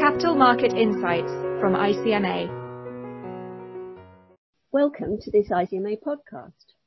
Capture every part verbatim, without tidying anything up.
Capital Market Insights from I C M A. Welcome to this I C M A podcast.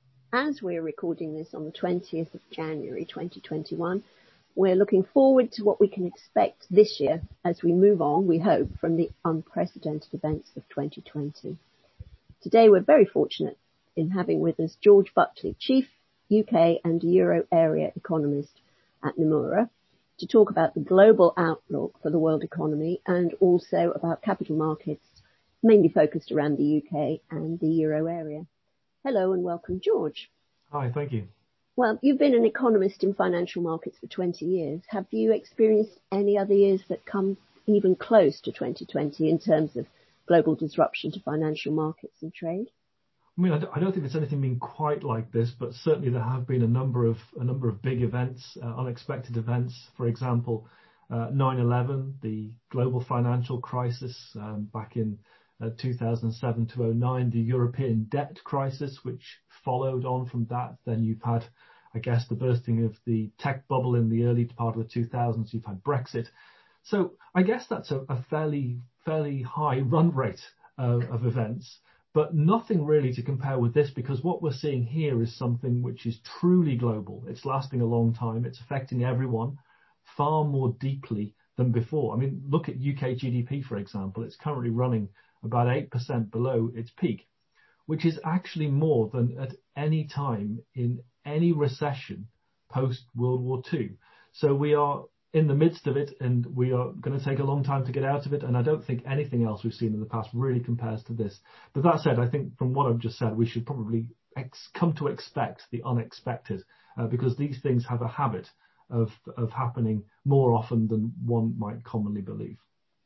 As we're recording this on the twentieth of January twenty twenty-one, we're looking forward to what we can expect this year as we move on, we hope, from the unprecedented events of twenty twenty. Today we're very fortunate in having with us George Buckley, Chief U K and Euro Area Economist at Nomura, to talk about the global outlook for the world economy and also about capital markets, mainly focused around the U K and the Euro area. Hello and welcome, George. Hi, thank you. Well, you've been an economist in financial markets for twenty years. Have you experienced any other years that come even close to twenty twenty in terms of global disruption to financial markets and trade? I mean, I don't, I don't think there's anything been quite like this, but certainly there have been a number of a number of big events, uh, unexpected events. For example, uh, nine eleven, the global financial crisis um, back in uh, two thousand seven to oh nine, the European debt crisis, which followed on from that. Then you've had, I guess, the bursting of the tech bubble in the early part of the two thousands. You've had Brexit. So I guess that's a, a fairly fairly high run rate uh, of events. But nothing really to compare with this, because what we're seeing here is something which is truly global. It's lasting a long time. It's affecting everyone far more deeply than before. I mean, look at U K G D P, for example. It's currently running about eight percent below its peak, which is actually more than at any time in any recession post-World War Two. So we are in the midst of it, and we are going to take a long time to get out of it. And I don't think anything else we've seen in the past really compares to this. But that said, I think from what I've just said, we should probably ex- come to expect the unexpected, uh, because these things have a habit of, of happening more often than one might commonly believe.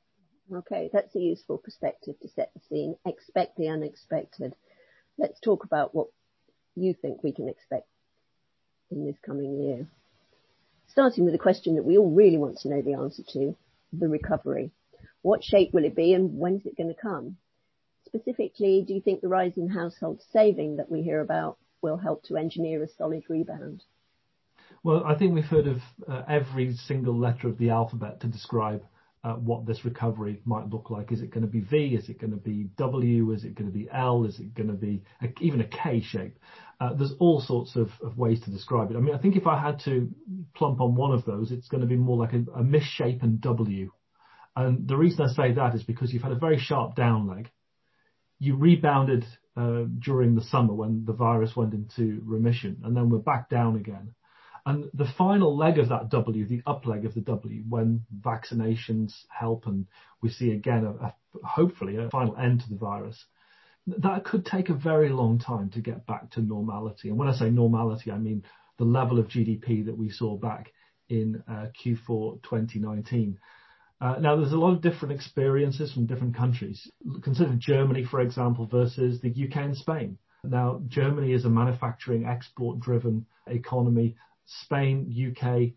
Okay, that's a useful perspective to set the scene. Expect the unexpected. Let's talk about what you think we can expect in this coming year. Starting with a question that we all really want to know the answer to, the recovery. What shape will it be and when's it going to come? Specifically, do you think the rise in household saving that we hear about will help to engineer a solid rebound? Well, I think we've heard of uh, every single letter of the alphabet to describe uh, what this recovery might look like. Is it going to be V? Is it going to be W? Is it going to be L? Is it going to be a, even a K shape? Uh, there's all sorts of, of ways to describe it. I mean, I think if I had to plump on one of those, it's going to be more like a, a misshapen W. And the reason I say that is because you've had a very sharp down leg. You rebounded uh, during the summer when the virus went into remission, and then we're back down again. And the final leg of that W, the up leg of the W, when vaccinations help and we see again, a, a, hopefully, a final end to the virus, that could take a very long time to get back to normality. And when I say normality, I mean the level of G D P that we saw back in uh, Q four twenty nineteen. Uh, now, there's a lot of different experiences from different countries. Consider Germany, for example, versus the U K and Spain. Now, Germany is a manufacturing, export-driven economy. Spain, U K,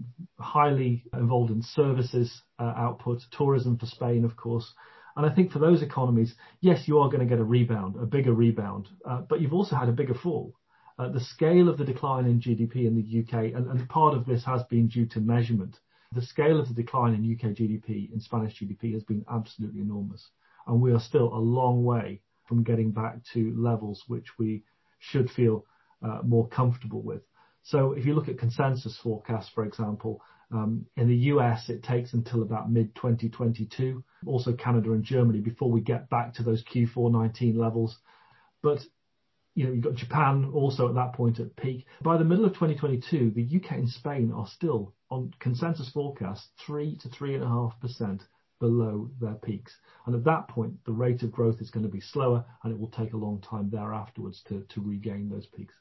highly involved in services uh, output, tourism for Spain, of course. And I think for those economies, yes, you are going to get a rebound, a bigger rebound, uh, but you've also had a bigger fall. Uh, the scale of the decline in G D P in the U K, and, and part of this has been due to measurement, the scale of the decline in U K G D P, in Spanish G D P, has been absolutely enormous. And we are still a long way from getting back to levels which we should feel uh, more comfortable with. So if you look at consensus forecasts, for example, um, in the U S, it takes until about mid twenty twenty-two, also Canada and Germany, before we get back to those Q four nineteen levels. But, you know, you've got Japan also at that point at peak. By the middle of twenty twenty-two, the U K and Spain are still, on consensus forecasts, three to three point five percent below their peaks. And at that point, the rate of growth is going to be slower, and it will take a long time thereafterwards to, to regain those peaks.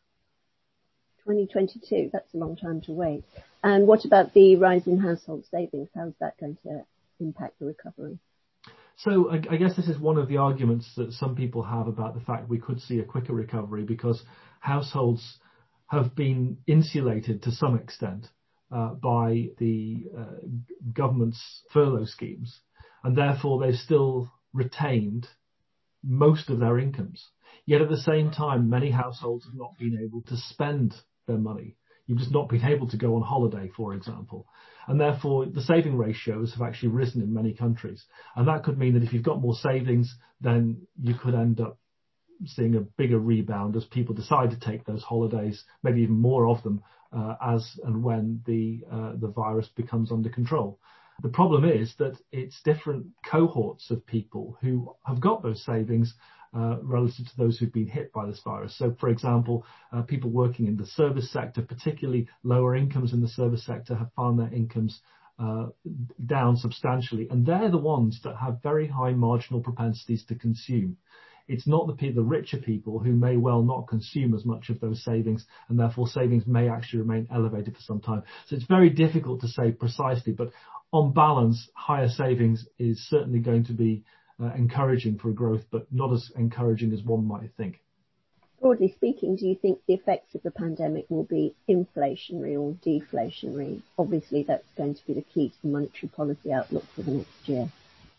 twenty twenty-two, that's a long time to wait. And what about the rise in household savings? How's that going to impact the recovery? So I, I guess this is one of the arguments that some people have about the fact we could see a quicker recovery, because households have been insulated to some extent uh, by the uh, government's furlough schemes, and therefore they've still retained most of their incomes. Yet at the same time, many households have not been able to spend their money. You've just not been able to go on holiday, for example. And therefore, the saving ratios have actually risen in many countries. And that could mean that if you've got more savings, then you could end up seeing a bigger rebound as people decide to take those holidays, maybe even more of them, uh, as and when the uh, the virus becomes under control. The problem is that it's different cohorts of people who have got those savings uh, relative to those who've been hit by this virus. So, for example, uh, people working in the service sector, particularly lower incomes in the service sector, have found their incomes uh, down substantially, and they're the ones that have very high marginal propensities to consume. It's not the, people, the richer people who may well not consume as much of those savings, and therefore savings may actually remain elevated for some time. So it's very difficult to say precisely, but on balance, higher savings is certainly going to be uh, encouraging for growth, but not as encouraging as one might think. Broadly speaking, do you think the effects of the pandemic will be inflationary or deflationary? Obviously, that's going to be the key to the monetary policy outlook for the next year.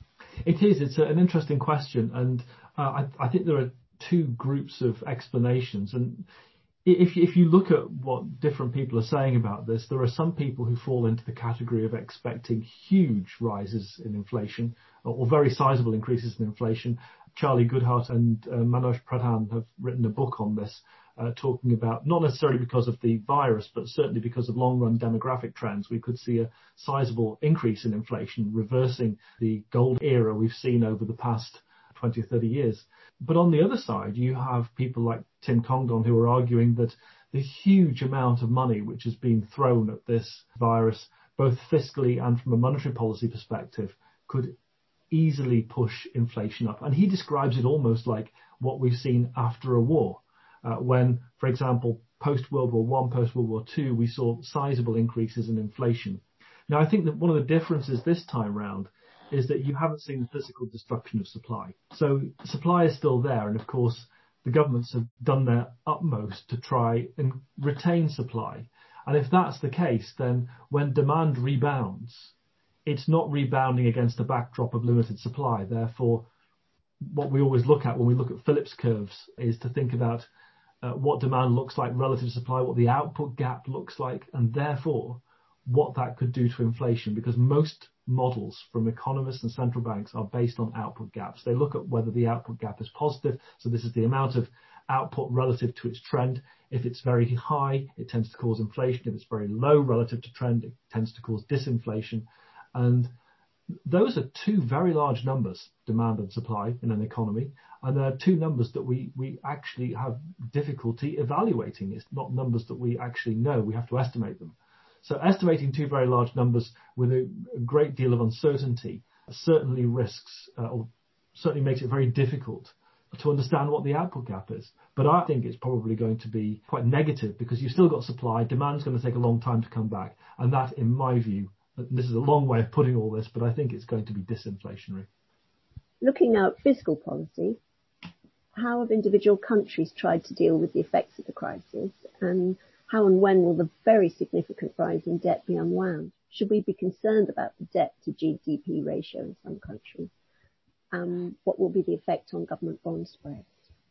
It is. It's a, an interesting question, and uh, I, I think there are two groups of explanations. And if, if you look at what different people are saying about this, there are some people who fall into the category of expecting huge rises in inflation or, or very sizable increases in inflation. Charlie Goodhart and uh, Manoj Pradhan have written a book on this, uh, talking about not necessarily because of the virus, but certainly because of long-run demographic trends. We could see a sizable increase in inflation, reversing the gold era we've seen over the past twenty or thirty years. But on the other side, you have people like Tim Congdon who are arguing that the huge amount of money which has been thrown at this virus, both fiscally and from a monetary policy perspective, could easily push inflation up. And he describes it almost like what we've seen after a war, uh, when, for example, post-World War One, post-World War Two, we saw sizable increases in inflation. Now, I think that one of the differences this time round is that you haven't seen the physical destruction of supply. So supply is still there, and of course, the governments have done their utmost to try and retain supply. And if that's the case, then when demand rebounds, it's not rebounding against a backdrop of limited supply. Therefore, what we always look at when we look at Phillips curves is to think about uh, what demand looks like relative to supply, what the output gap looks like, and therefore what that could do to inflation, because most models from economists and central banks are based on output gaps. They look at whether the output gap is positive. So this is the amount of output relative to its trend. If it's very high, it tends to cause inflation. If it's very low relative to trend, it tends to cause disinflation. And those are two very large numbers, demand and supply in an economy. And they're two numbers that we, we actually have difficulty evaluating. It's not numbers that we actually know. We have to estimate them. So estimating two very large numbers with a great deal of uncertainty certainly risks, uh, or certainly makes it very difficult to understand what the output gap is. But I think it's probably going to be quite negative because you've still got supply. Demand's going to take a long time to come back. And that, in my view, this is a long way of putting all this, but I think it's going to be disinflationary. Looking at fiscal policy, how have individual countries tried to deal with the effects of the crisis, and how and when will the very significant rise in debt be unwound? Should we be concerned about the debt to G D P ratio in some countries? Um, what will be the effect on government bond spreads?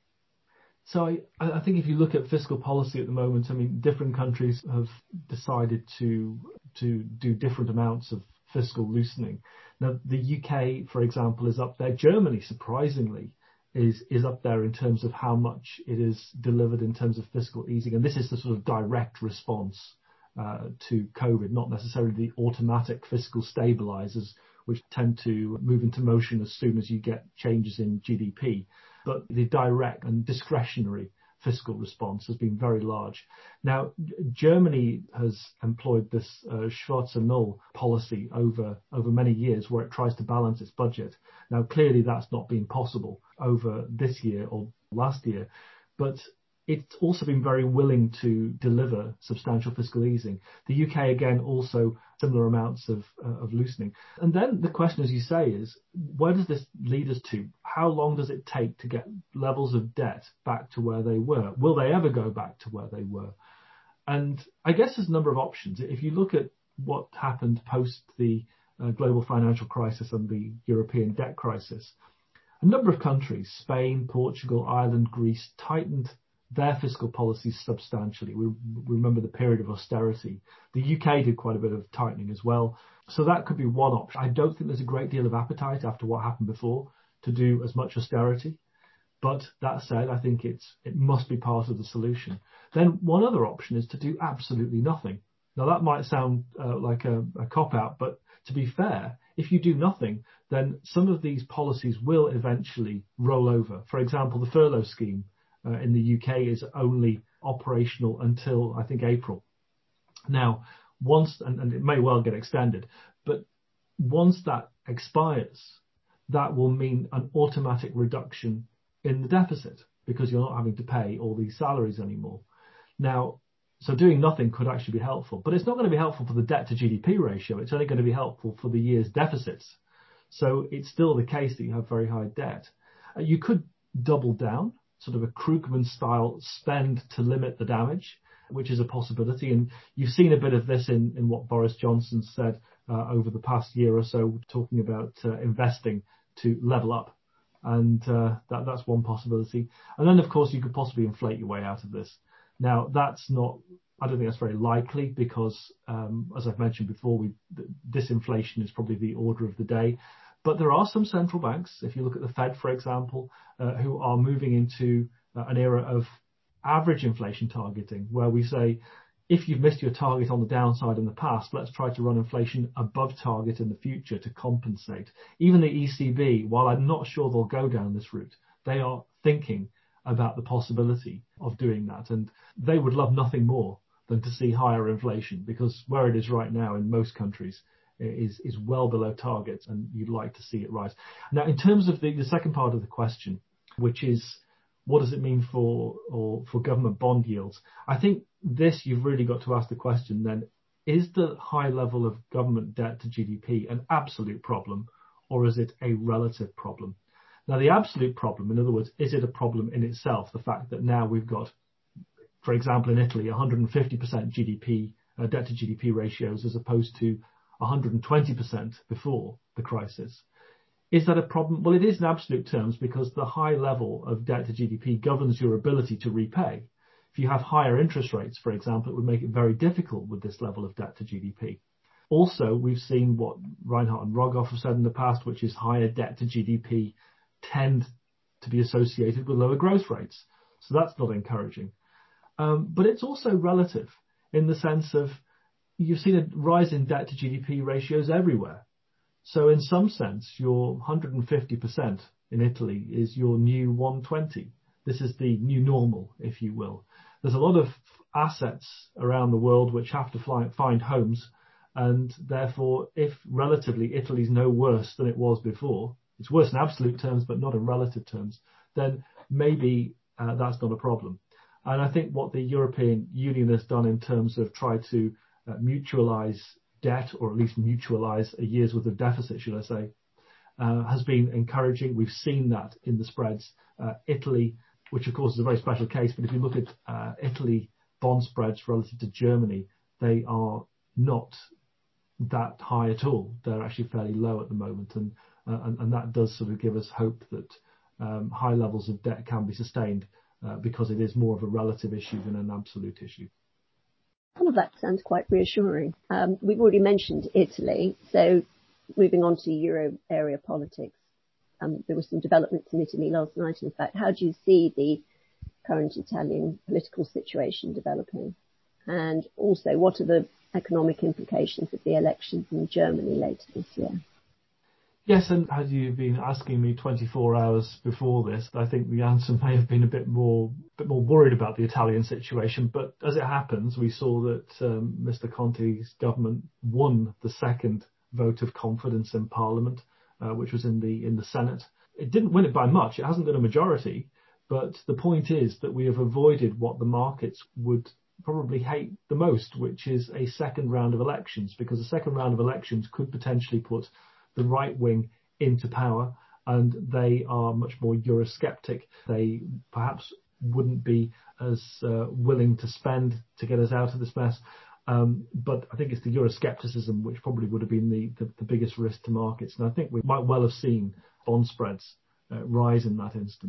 So I, I think if you look at fiscal policy at the moment, I mean, different countries have decided to to do different amounts of fiscal loosening. Now, the U K, for example, is up there. Germany, surprisingly, is is up there in terms of how much it is delivered in terms of fiscal easing. And this is the sort of direct response uh, to COVID, not necessarily the automatic fiscal stabilizers, which tend to move into motion as soon as you get changes in G D P. But the direct and discretionary fiscal response has been very large. Now, Germany has employed this uh, Schwarze Null policy over, over many years where it tries to balance its budget. Now, clearly that's not been possible over this year or last year, but it's also been very willing to deliver substantial fiscal easing. The U K, again, also similar amounts of, uh, of loosening. And then the question, as you say, is where does this lead us to? How long does it take to get levels of debt back to where they were? Will they ever go back to where they were? And I guess there's a number of options. If you look at what happened post the uh, global financial crisis and the European debt crisis, a number of countries, Spain, Portugal, Ireland, Greece, tightened their fiscal policy substantially. We, we remember the period of austerity. The U K did quite a bit of tightening as well. So that could be one option. I don't think there's a great deal of appetite after what happened before to do as much austerity. But that said, I think it's it must be part of the solution. Then one other option is to do absolutely nothing. Now that might sound uh, like a, a cop-out, but to be fair, if you do nothing, then some of these policies will eventually roll over. For example, the furlough scheme uh, in the U K is only operational until, I think, April. Now, once, and, and it may well get extended, but once that expires, that will mean an automatic reduction in the deficit because you're not having to pay all these salaries anymore. Now, so doing nothing could actually be helpful, but it's not going to be helpful for the debt to G D P ratio. It's only going to be helpful for the year's deficits. So it's still the case that you have very high debt. Uh, you could double down, sort of a Krugman style spend to limit the damage, which is a possibility. And you've seen a bit of this in, in what Boris Johnson said uh, over the past year or so, talking about uh, investing to level up. And uh, that, that's one possibility. And then, of course, you could possibly inflate your way out of this. Now, that's not, I don't think that's very likely because, um, as I've mentioned before, we, disinflation is probably the order of the day. But there are some central banks, if you look at the Fed, for example, uh, who are moving into uh, an era of average inflation targeting, where we say, if you've missed your target on the downside in the past, let's try to run inflation above target in the future to compensate. Even the E C B, while I'm not sure they'll go down this route, they are thinking about the possibility of doing that. And they would love nothing more than to see higher inflation, because where it is right now in most countries is, is well below targets, and you'd like to see it rise. Now, in terms of the, the second part of the question, which is what does it mean for or for government bond yields? I think this, you've really got to ask the question then, is the high level of government debt to G D P an absolute problem, or is it a relative problem? Now, the absolute problem, in other words, is it a problem in itself? The fact that now we've got, for example, in Italy, one hundred fifty percent G D P, uh, debt to G D P ratios as opposed to one hundred twenty percent before the crisis. Is that a problem? Well, it is in absolute terms because the high level of debt to G D P governs your ability to repay. If you have higher interest rates, for example, it would make it very difficult with this level of debt to G D P. Also, we've seen what Reinhardt and Rogoff have said in the past, which is higher debt to G D P tend to be associated with lower growth rates. So that's not encouraging. Um, but it's also relative in the sense of you've seen a rise in debt to G D P ratios everywhere. So in some sense, your one hundred fifty percent in Italy is your new one hundred twenty. This is the new normal, if you will. There's a lot of assets around the world which have to fly, find homes. And therefore, if relatively Italy's no worse than it was before, it's worse in absolute terms, but not in relative terms, then maybe uh, that's not a problem. And I think what the European Union has done in terms of try to uh, mutualise debt, or at least mutualise a year's worth of deficit, should I say, uh, has been encouraging. We've seen that in the spreads. Uh, Italy, which of course is a very special case, but if you look at uh, Italy bond spreads relative to Germany, they are not that high at all. They're actually fairly low at the moment, and uh, and, and that does sort of give us hope that um, high levels of debt can be sustained uh, because it is more of a relative issue than an absolute issue. All of that sounds quite reassuring. Um, we've already mentioned Italy, so moving on to Euro area politics. Um, there were some developments in Italy last night, in fact. How do you see the current Italian political situation developing? And also, what are the economic implications of the elections in Germany later this year? Yes, and had you been asking me twenty-four hours before this, I think the answer may have been a bit more bit more worried about the Italian situation. But as it happens, we saw that um, Mister Conte's government won the second vote of confidence in Parliament, uh, which was in the in the Senate. It didn't win it by much. It hasn't got a majority. But the point is that we have avoided what the markets would probably hate the most, which is a second round of elections, because a second round of elections could potentially put the right wing into power, and they are much more Eurosceptic. They perhaps wouldn't be as uh, willing to spend to get us out of this mess. Um, but I think it's the Euroscepticism which probably would have been the, the, the biggest risk to markets. And I think we might well have seen bond spreads uh, rise in that instance.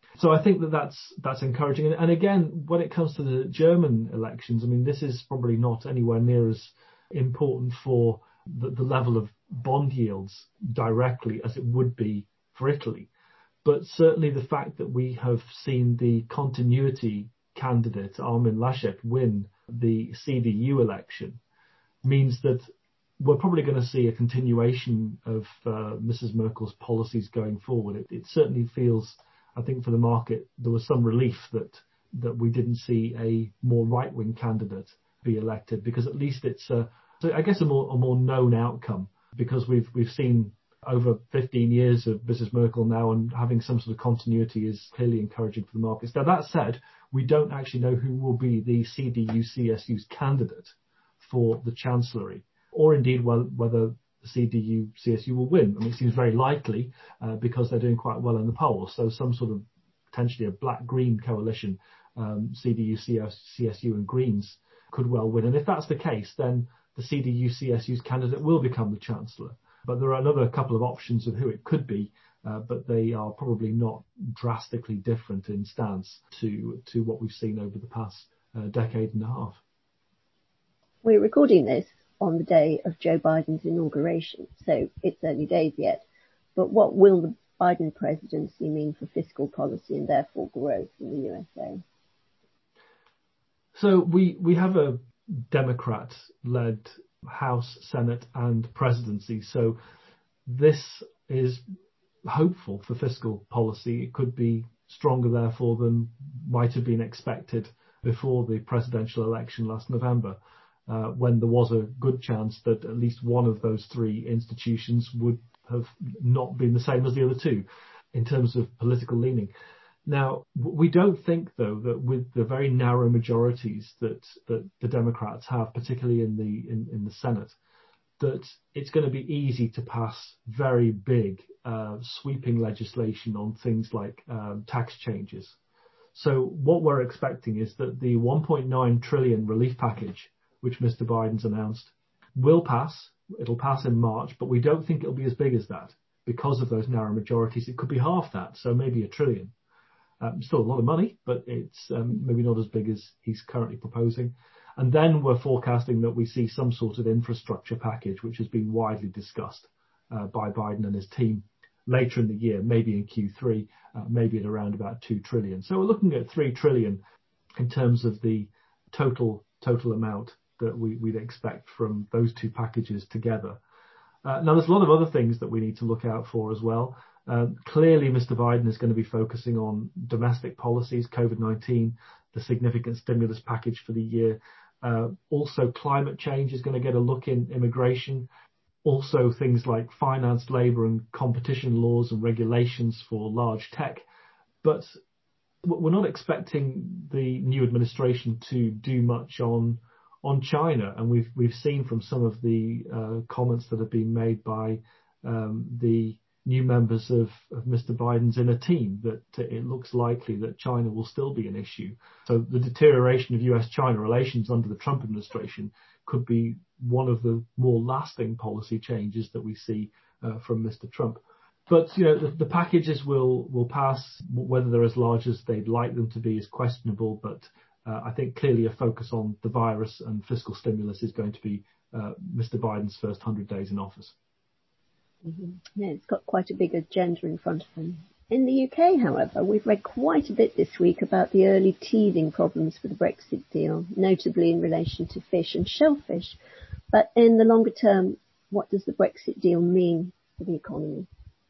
So I think that that's, that's encouraging. And, and again, when it comes to the German elections, I mean, this is probably not anywhere near as important for the, the level of bond yields directly as it would be for Italy. But certainly the fact that we have seen the continuity candidate, Armin Laschet, win the C D U election means that we're probably going to see a continuation of uh, Missus Merkel's policies going forward. It, it certainly feels, I think, for the market, there was some relief that that we didn't see a more right-wing candidate be elected, because at least it's, a, I guess, a more a more known outcome, because we've we've seen over fifteen years of Missus Merkel now, and having some sort of continuity is clearly encouraging for the markets. Now, that said, we don't actually know who will be the C D U C S U's candidate for the Chancellery, or indeed well, whether the C D U C S U will win. I mean, it seems very likely uh, because they're doing quite well in the polls. So some sort of potentially a black-green coalition, um, C D U C S U and Greens, could well win. And if that's the case, then the C D U C S U's candidate will become the Chancellor. But there are another couple of options of who it could be, uh, but they are probably not drastically different in stance to to what we've seen over the past uh, decade and a half. We're recording this on the day of Joe Biden's inauguration, so it's early days yet. But what will the Biden presidency mean for fiscal policy and therefore growth in the U S A? So we, we have a Democrat-led House, Senate and presidency. So this is hopeful for fiscal policy. It could be stronger, therefore, than might have been expected before the presidential election last November, uh, when there was a good chance that at least one of those three institutions would have not been the same as the other two in terms of political leaning. Now, we don't think, though, that with the very narrow majorities that, that the Democrats have, particularly in the in, in the Senate, that it's going to be easy to pass very big, uh, sweeping legislation on things like um, tax changes. So what we're expecting is that the one point nine trillion relief package, which Mister Biden's announced, will pass. It'll pass in March, but we don't think it'll be as big as that because of those narrow majorities. It could be half that, so maybe a trillion. Um, still a lot of money, but it's um, maybe not as big as he's currently proposing. And then we're forecasting that we see some sort of infrastructure package, which has been widely discussed uh, by Biden and his team later in the year, maybe in Q three, uh, maybe at around about two trillion. So we're looking at three trillion in terms of the total total amount that we, we'd expect from those two packages together. Uh, now, there's a lot of other things that we need to look out for as well. Uh, clearly, Mister Biden is going to be focusing on domestic policies, COVID nineteen, the significant stimulus package for the year. Uh, also, climate change is going to get a look in immigration. Also, things like finance, labour and competition laws and regulations for large tech. But we're not expecting the new administration to do much on on China. And we've we've seen from some of the uh, comments that have been made by um, the new members of, of Mister Biden's inner team that it looks likely that China will still be an issue. So the deterioration of U S China relations under the Trump administration could be one of the more lasting policy changes that we see uh, from Mister Trump. But, you know, the, the packages will, will pass. Whether they're as large as they'd like them to be is questionable. But uh, I think clearly a focus on the virus and fiscal stimulus is going to be uh, Mister Biden's first one hundred days in office. Mm-hmm. Yeah, it's got quite a big agenda in front of him. In the U K, however, we've read quite a bit this week about the early teething problems for the Brexit deal, notably in relation to fish and shellfish. But in the longer term, what does the Brexit deal mean for the economy?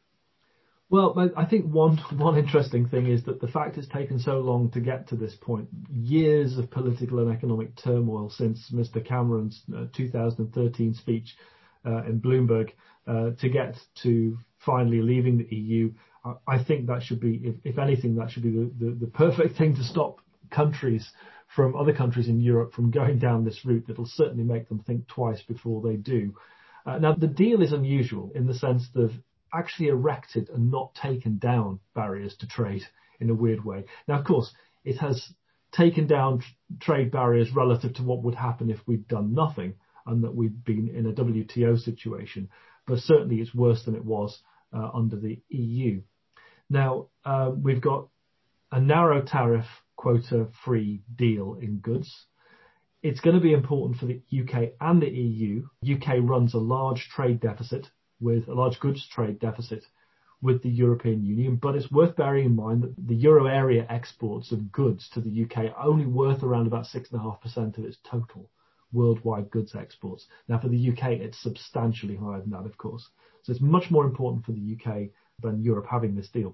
Well, I think one one interesting thing is that the fact it's taken so long to get to this point, years of political and economic turmoil since Mister Cameron's uh, two thousand thirteen speech uh, in Bloomberg, uh, to get to finally leaving the E U. I think that should be, if, if anything, that should be the, the, the perfect thing to stop countries from other countries in Europe from going down this route. That'll certainly make them think twice before they do. Uh, now, the deal is unusual in the sense that they've actually erected and not taken down barriers to trade in a weird way. Now, of course, it has taken down tr- trade barriers relative to what would happen if we'd done nothing and that we'd been in a W T O situation. But certainly it's worse than it was uh, under the E U. Now, uh, we've got a narrow tariff quota-free deal in goods. It's going to be important for the U K and the E U. U K runs a large trade deficit with a large goods trade deficit with the European Union, but it's worth bearing in mind that the euro area exports of goods to the U K are only worth around about six point five percent of its total worldwide goods exports. Now, for the U K, it's substantially higher than that, of course. So it's much more important for the U K than Europe having this deal.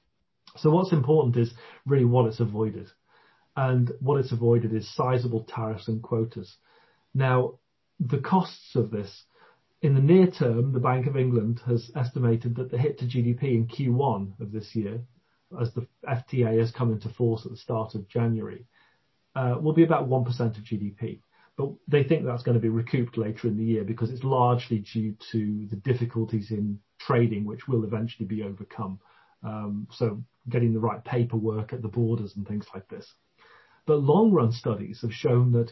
So what's important is really what it's avoided. And what it's avoided is sizable tariffs and quotas. Now, the costs of this, in the near term, the Bank of England has estimated that the hit to G D P in Q one of this year, as the F T A has come into force at the start of January, uh, will be about one percent of G D P. But they think that's going to be recouped later in the year because it's largely due to the difficulties in trading, which will eventually be overcome. Um, so getting the right paperwork at the borders and things like this. But long-run studies have shown that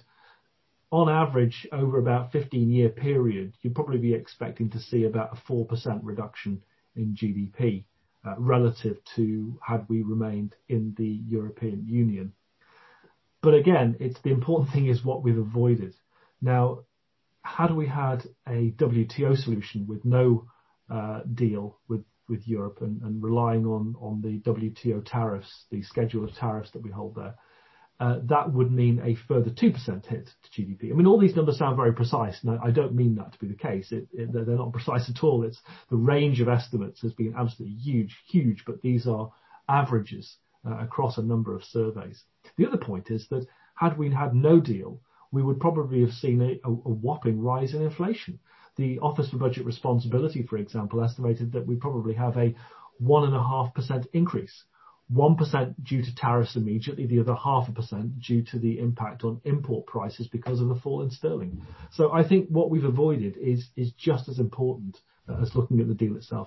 on average, over about a fifteen-year period, you'd probably be expecting to see about a four percent reduction in G D P uh, relative to had we remained in the European Union. But again, it's the important thing is what we've avoided. Now, had we had a W T O solution with no uh, deal with, with Europe and, and relying on, on the W T O tariffs, the schedule of tariffs that we hold there, Uh, that would mean a further two percent hit to G D P. I mean, all these numbers sound very precise, and I, I don't mean that to be the case. It, it, they're not precise at all. It's the range of estimates has been absolutely huge, huge, but these are averages uh, across a number of surveys. The other point is that had we had no deal, we would probably have seen a, a, a whopping rise in inflation. The Office for Budget Responsibility, for example, estimated that we probably have a one and a half percent increase. one percent due to tariffs immediately, the other half a percent due to the impact on import prices because of the fall in sterling. So I think what we've avoided is, is just as important as looking at the deal itself.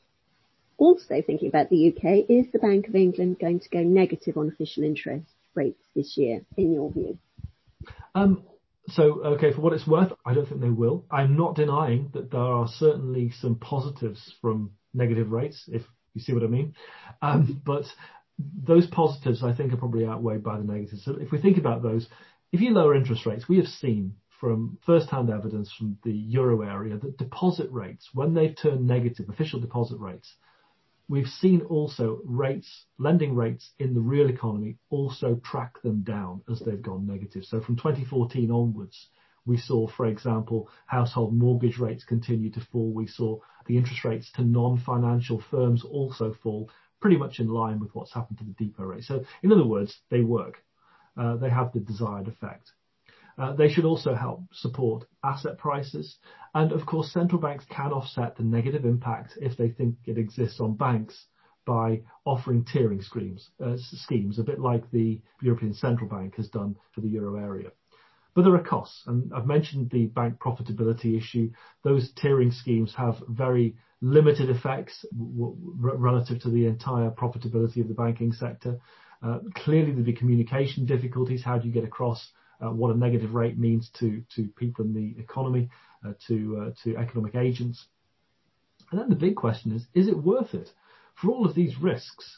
Also thinking about the U K, is the Bank of England going to go negative on official interest rates this year, in your view? Um, so, okay, for what it's worth, I don't think they will. I'm not denying that there are certainly some positives from negative rates, if you see what I mean. Um, but those positives, I think, are probably outweighed by the negatives. So if we think about those, if you lower interest rates, we have seen from first-hand evidence from the euro area that deposit rates, when they've turned negative, official deposit rates, we've seen also rates, lending rates in the real economy also track them down as they've gone negative. So from twenty fourteen onwards, we saw, for example, household mortgage rates continue to fall. We saw the interest rates to non-financial firms also fall, pretty much in line with what's happened to the depot rate. So in other words, they work. Uh, they have the desired effect. Uh, they should also help support asset prices. And of course, central banks can offset the negative impact if they think it exists on banks by offering tiering schemes, uh, schemes, a bit like the European Central Bank has done for the euro area. But there are costs, and I've mentioned the bank profitability issue. Those tiering schemes have very limited effects w- w- relative to the entire profitability of the banking sector. Uh, clearly, there'll be communication difficulties. How do you get across uh, what a negative rate means to, to people in the economy, uh, to, uh, to economic agents? And then the big question is, is it worth it? For all of these risks,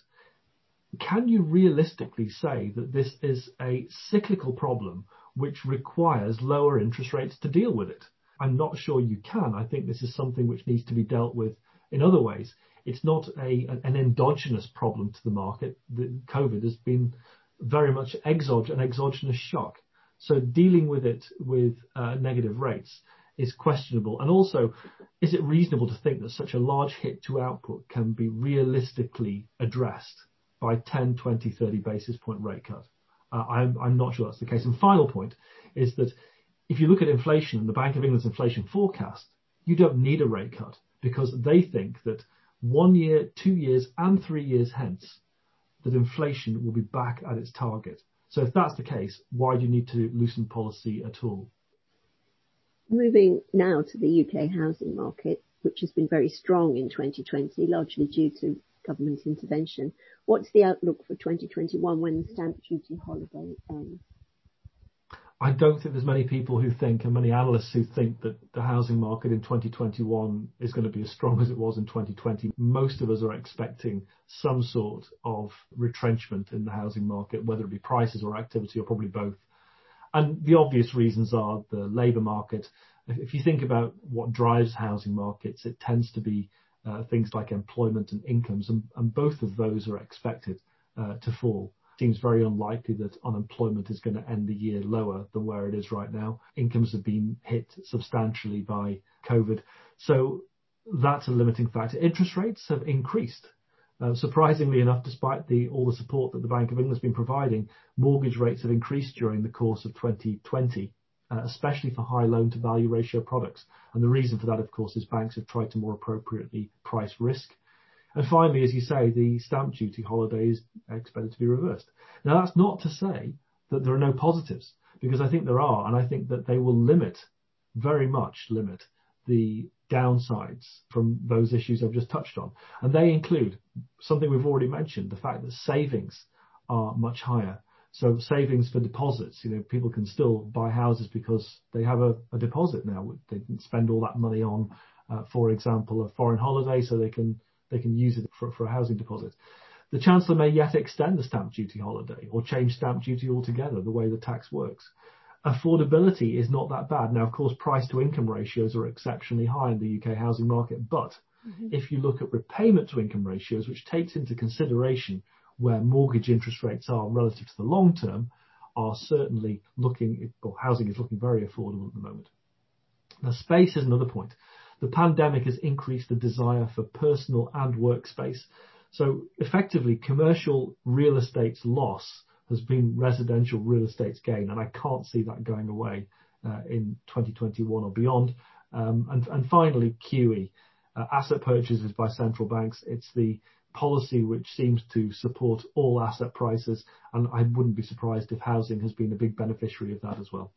can you realistically say that this is a cyclical problem which requires lower interest rates to deal with it? I'm not sure you can. I think this is something which needs to be dealt with in other ways. It's not a, an endogenous problem to the market. The COVID has been very much exog- an exogenous shock. So dealing with it with uh, negative rates is questionable. And also, is it reasonable to think that such a large hit to output can be realistically addressed by ten, twenty, thirty basis point rate cut? Uh, I'm, I'm not sure that's the case. And final point is that if you look at inflation and the Bank of England's inflation forecast, you don't need a rate cut because they think that one year, two years and three years hence, that inflation will be back at its target. So if that's the case, why do you need to loosen policy at all? Moving now to the U K housing market, which has been very strong in twenty twenty, largely due to government intervention. What's the outlook for twenty twenty-one when the stamp duty holiday ends? I don't think there's many people who think, and many analysts who think, that the housing market in twenty twenty-one is going to be as strong as it was in twenty twenty. Most of us are expecting some sort of retrenchment in the housing market, whether it be prices or activity, or probably both. And the obvious reasons are the labour market. If you think about what drives housing markets, it tends to be uh, things like employment and incomes, and, and both of those are expected uh, to fall. Seems very unlikely that unemployment is going to end the year lower than where it is right now. Incomes have been hit substantially by COVID. So that's a limiting factor. Interest rates have increased. Uh, surprisingly enough, despite the, all the support that the Bank of England has been providing, mortgage rates have increased during the course of twenty twenty, uh, especially for high loan-to-value ratio products. And the reason for that, of course, is banks have tried to more appropriately price risk. And finally, as you say, the stamp duty holiday is expected to be reversed. Now, that's not to say that there are no positives, because I think there are, and I think that they will limit, very much limit, the downsides from those issues I've just touched on. And they include something we've already mentioned, the fact that savings are much higher. So savings for deposits, you know, people can still buy houses because they have a, a deposit now. They didn't spend all that money on, uh, for example, a foreign holiday, so they can they can use it for, for a housing deposit. The Chancellor may yet extend the stamp duty holiday or change stamp duty altogether, the way the tax works. Affordability is not that bad. Now, of course, price to income ratios are exceptionally high in the U K housing market, but mm-hmm. if you look at repayment to income ratios, which takes into consideration where mortgage interest rates are relative to the long term, are certainly looking, well, housing is looking very affordable at the moment. Now, space is another point. The pandemic has increased the desire for personal and workspace. So effectively, commercial real estate's loss has been residential real estate's gain, and I can't see that going away uh, in twenty twenty-one or beyond. Um, and, and finally, Q E, uh, asset purchases by central banks. It's the policy which seems to support all asset prices, and I wouldn't be surprised if housing has been a big beneficiary of that as well.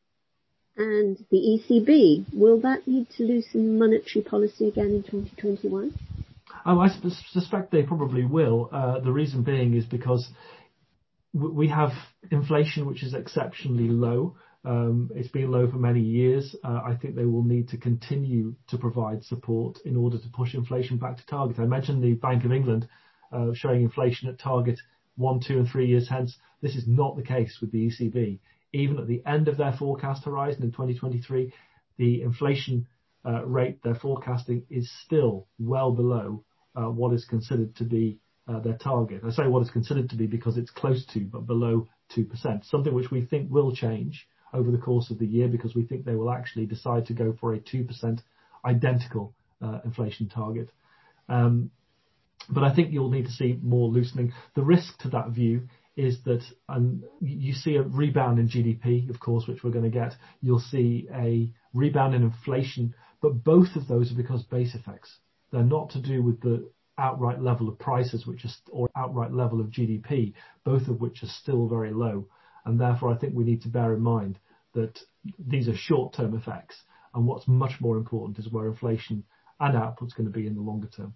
And the E C B, will that need to loosen monetary policy again in twenty twenty-one? Um, I suspect they probably will. Uh, the reason being is because w- we have inflation which is exceptionally low. Um, it's been low for many years. Uh, I think they will need to continue to provide support in order to push inflation back to target. I mentioned the Bank of England uh, showing inflation at target one, two and three years hence. This is not the case with the E C B. Even at the end of their forecast horizon in twenty twenty-three, the inflation uh, rate they're forecasting is still well below uh, what is considered to be uh, their target. I say what is considered to be because it's close to, but below two percent, something which we think will change over the course of the year, because we think they will actually decide to go for a two percent identical uh, inflation target. Um, but I think you'll need to see more loosening. The risk to that view is that um, you see a rebound in G D P, of course, which we're going to get. You'll see a rebound in inflation, but both of those are because base effects. They're not to do with the outright level of prices, which is, or outright level of G D P, both of which are still very low. And therefore, I think we need to bear in mind that these are short-term effects, and what's much more important is where inflation and output's going to be in the longer term.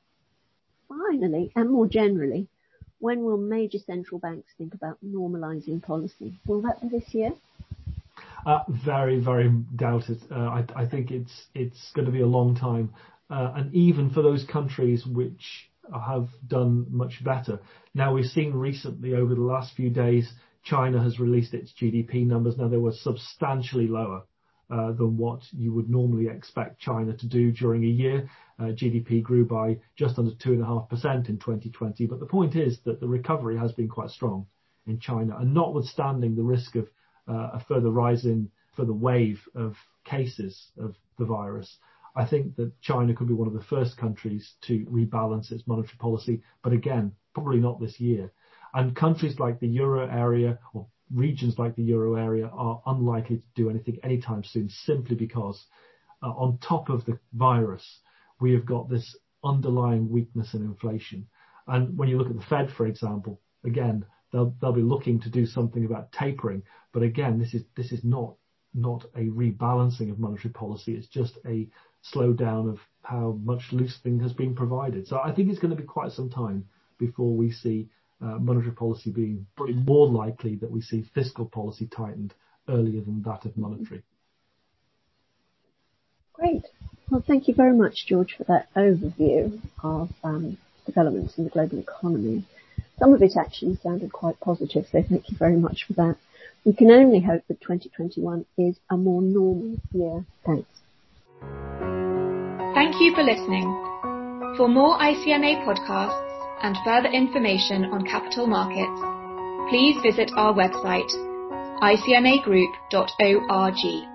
Finally, and more generally, when will major central banks think about normalising policy? Will that be this year? Uh, very, very doubted. Uh, I, I think it's it's going to be a long time. Uh, and even for those countries which have done much better. Now, we've seen recently over the last few days, China has released its G D P numbers. Now, they were substantially lower uh, than what you would normally expect China to do during a year. Uh, G D P grew by just under two point five percent in twenty twenty. But the point is that the recovery has been quite strong in China. And notwithstanding the risk of uh, a further rise in, further wave of cases of the virus, I think that China could be one of the first countries to rebalance its monetary policy. But again, probably not this year. And countries like the euro area, or regions like the euro area, are unlikely to do anything anytime soon, simply because uh, on top of the virus, we have got this underlying weakness in inflation. And when you look at the Fed, for example, again, they'll, they'll be looking to do something about tapering. But again, this is this is not not a rebalancing of monetary policy. It's just a slowdown of how much loosening has been provided. So I think it's going to be quite some time before we see uh, monetary policy being probably more likely that we see fiscal policy tightened earlier than that of monetary. Great. Well, thank you very much, George, for that overview of um, developments in the global economy. Some of it actually sounded quite positive, so thank you very much for that. We can only hope that twenty twenty-one is a more normal year. Thanks. Thank you for listening. For more I C M A podcasts and further information on capital markets, please visit our website, I C M A group dot org.